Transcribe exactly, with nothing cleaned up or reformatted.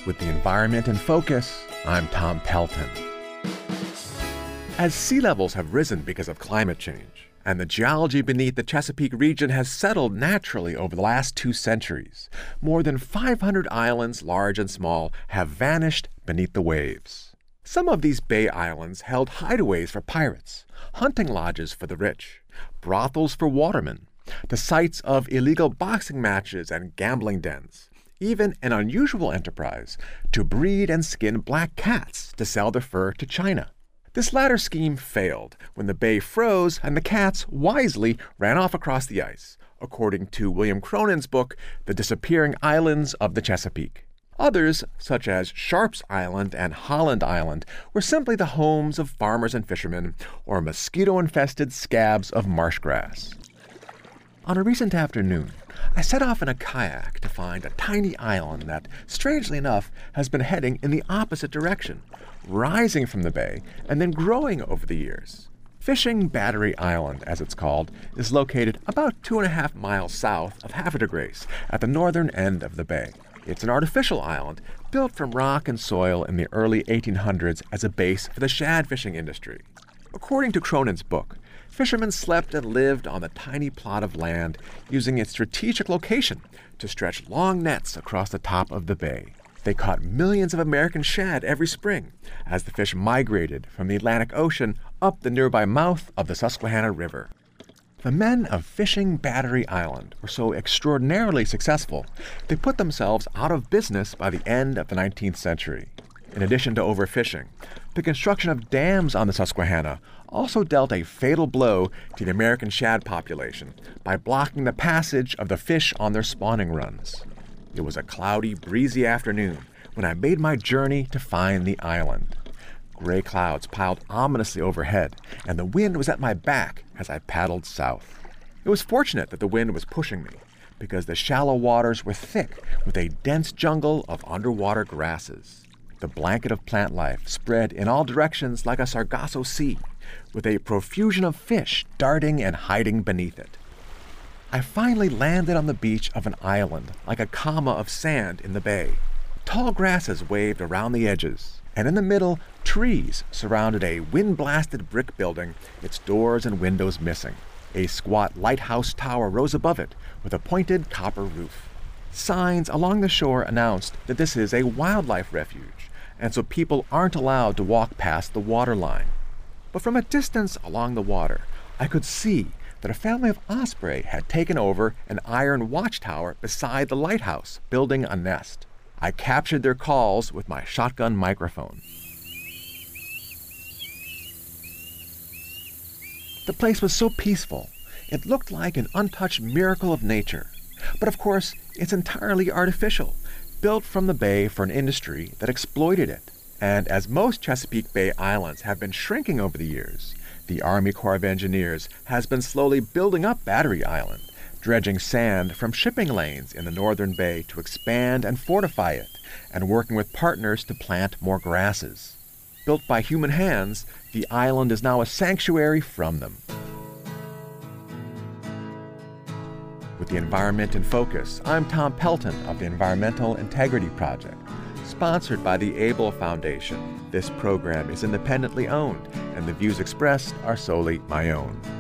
With the environment in focus, I'm Tom Pelton. As sea levels have risen because of climate change, and the geology beneath the Chesapeake region has settled naturally over the last two centuries, more than five hundred islands, large and small, have vanished beneath the waves. Some of these bay islands held hideaways for pirates, hunting lodges for the rich, brothels for watermen, the sites of illegal boxing matches and gambling dens, even an unusual enterprise to breed and skin black cats to sell their fur to China. This latter scheme failed when the bay froze and the cats wisely ran off across the ice, according to William Cronin's book, The Disappearing Islands of the Chesapeake. Others, such as Sharp's Island and Holland Island, were simply the homes of farmers and fishermen or mosquito-infested scabs of marsh grass. On a recent afternoon, I set off in a kayak to find a tiny island that, strangely enough, has been heading in the opposite direction, rising from the bay and then growing over the years. Fishing Battery Island, as it's called, is located about two and a half miles south of Havre de Grace at the northern end of the bay. It's an artificial island built from rock and soil in the early eighteen hundreds as a base for the shad fishing industry. According to Cronin's book, fishermen slept and lived on the tiny plot of land, using its strategic location to stretch long nets across the top of the bay. They caught millions of American shad every spring as the fish migrated from the Atlantic Ocean up the nearby mouth of the Susquehanna River. The men of Fishing Battery Island were so extraordinarily successful, they put themselves out of business by the end of the nineteenth century. In addition to overfishing, the construction of dams on the Susquehanna also dealt a fatal blow to the American shad population by blocking the passage of the fish on their spawning runs. It was a cloudy, breezy afternoon when I made my journey to find the island. Gray clouds piled ominously overhead, and the wind was at my back as I paddled south. It was fortunate that the wind was pushing me, because the shallow waters were thick with a dense jungle of underwater grasses. The blanket of plant life spread in all directions like a Sargasso Sea, with a profusion of fish darting and hiding beneath it. I finally landed on the beach of an island like a comma of sand in the bay. Tall grasses waved around the edges, and in the middle, trees surrounded a wind-blasted brick building, its doors and windows missing. A squat lighthouse tower rose above it with a pointed copper roof. Signs along the shore announced that this is a wildlife refuge, and so people aren't allowed to walk past the water line. But from a distance along the water, I could see that a family of osprey had taken over an iron watchtower beside the lighthouse, building a nest. I captured their calls with my shotgun microphone. The place was so peaceful, it looked like an untouched miracle of nature. But of course, it's entirely artificial, built from the bay for an industry that exploited it. And as most Chesapeake Bay islands have been shrinking over the years, the Army Corps of Engineers has been slowly building up Battery Island, dredging sand from shipping lanes in the northern bay to expand and fortify it, and working with partners to plant more grasses. Built by human hands, the island is now a sanctuary from them. With the environment in focus, I'm Tom Pelton of the Environmental Integrity Project, sponsored by the Abel Foundation. This program is independently owned, and the views expressed are solely my own.